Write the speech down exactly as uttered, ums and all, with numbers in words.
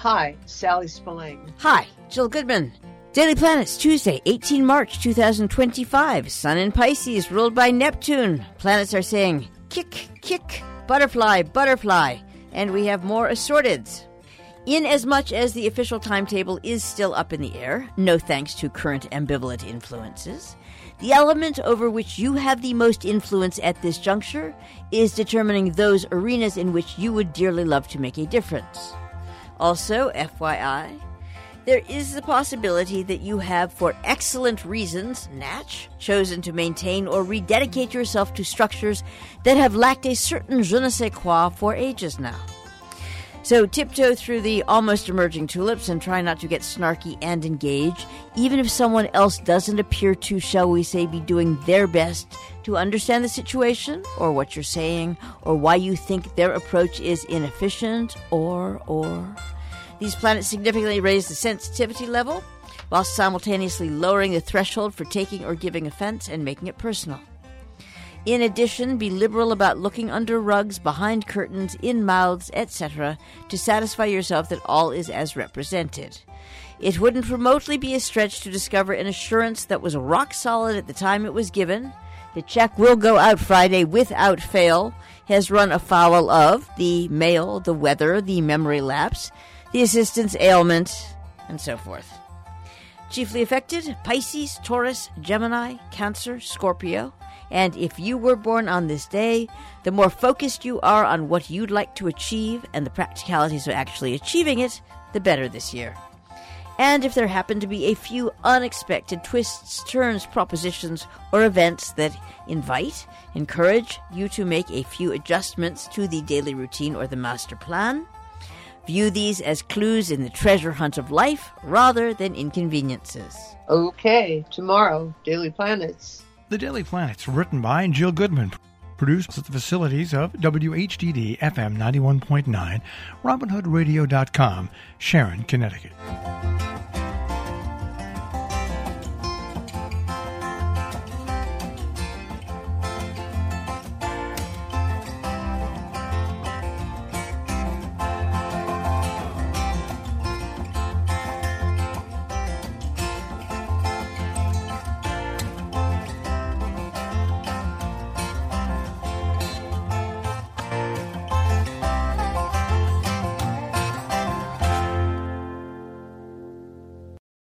Hi, Sally Spillane. Hi, Jill Goodman. Daily Planets, Tuesday, the eighteenth of March, two thousand twenty-five. Sun in Pisces, ruled by Neptune. Planets are saying, kick, kick, butterfly, butterfly. And we have more assorteds. In as much as the official timetable is still up in the air, no thanks to current ambivalent influences, the element over which you have the most influence at this juncture is determining those arenas in which you would dearly love to make a difference. Also, F Y I, there is the possibility that you have, for excellent reasons, Natch, chosen to maintain or rededicate yourself to structures that have lacked a certain je ne sais quoi for ages now. So tiptoe through the almost emerging tulips and try not to get snarky and engage, even if someone else doesn't appear to, shall we say, be doing their best to understand the situation, or what you're saying, or why you think their approach is inefficient, or, or. These planets significantly raise the sensitivity level, while simultaneously lowering the threshold for taking or giving offense and making it personal. In addition, be liberal about looking under rugs, behind curtains, in mouths, et cetera, to satisfy yourself that all is as represented. It wouldn't remotely be a stretch to discover an assurance that was rock solid at the time it was given. The check will go out Friday without fail, has run afoul of the mail, the weather, the memory lapse, the assistant's ailment, and so forth. Chiefly affected, Pisces, Taurus, Gemini, Cancer, Scorpio. And if you were born on this day, the more focused you are on what you'd like to achieve and the practicalities of actually achieving it, the better this year. And if there happen to be a few unexpected twists, turns, propositions, or events that invite, encourage you to make a few adjustments to the daily routine or the master plan, view these as clues in the treasure hunt of life rather than inconveniences. Okay, tomorrow, Daily Planets. The Daily Planets, written by Jill Goodman, produced at the facilities of W H D D F M ninety-one point nine, Robin Hood Radio dot com, Sharon, Connecticut.